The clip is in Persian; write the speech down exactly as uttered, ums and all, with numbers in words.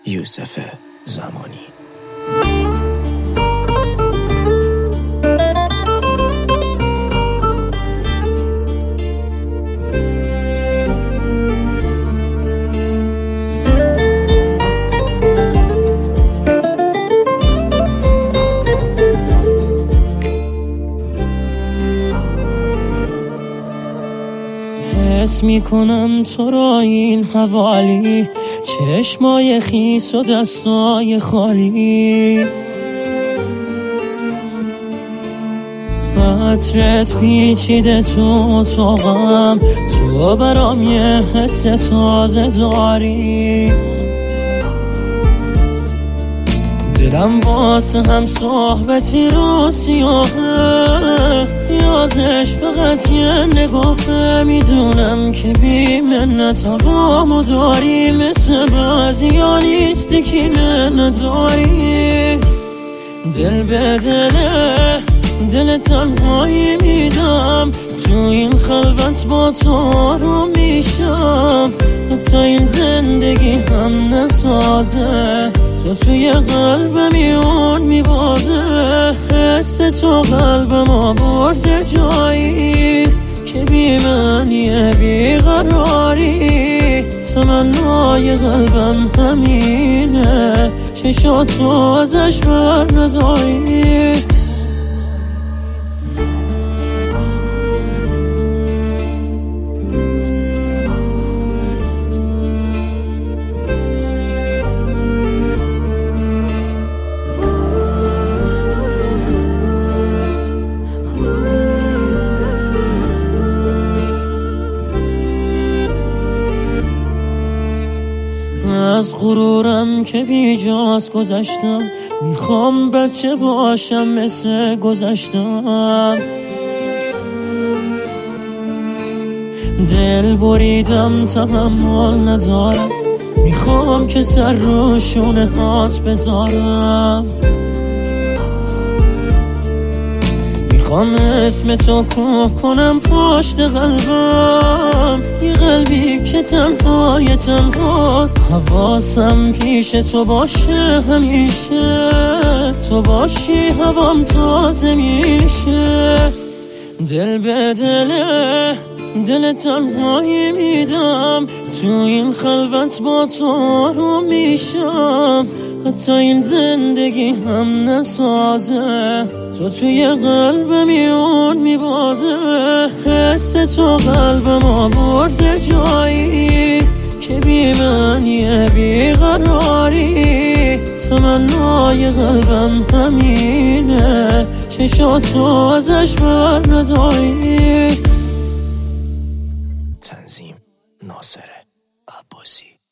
یوسف زمانی. حس میکنم تو را این حوالی، چشمای خیس و دستای خالی، عطرت پیچیده تو اتاقم، تو برام یه حس تازه داری. دلم واسه هم صحبتی رو سیاهه، یازش فقط یه نگاهه. میدونم که بی منت هوامو داری، مثل بعضیا نیستی که نداری. دل به دله دل تنهایی میدم، تو این خلوت با تو رو میشم. حتی این زندگی هم نسازه، تو توی قلبم میون میبازه. حس تو قلبم آورده جایی که بی من یه بیقراری. تمنای قلبم همینه، چشاتو ازش بر نداری. از غرورم که بیجاست گذشتم، میخوام بچه باشم مثل گذشتم. دل بریدم تحمل ندارم، میخوام که سر رو شونه هات بذارم. میخوام اسم تو کوه کنم پشت قلبم، یه قلبی که تنهای تنهاست. حواسم پیش تو باشه همیشه، تو باشی هوام تازه میشه. دل به دله دل تنهایی میدم، تو این خلوت با تو رو میشم. حتی این زندگی هم نسازه، تو توی قلبم میون میبازه. حس تو قلبم آورده جایی که بی من یه بیقراری. تمنای قلبم همینه، چشاتو ازش بر نداری. تنظیم ناصر عباسی.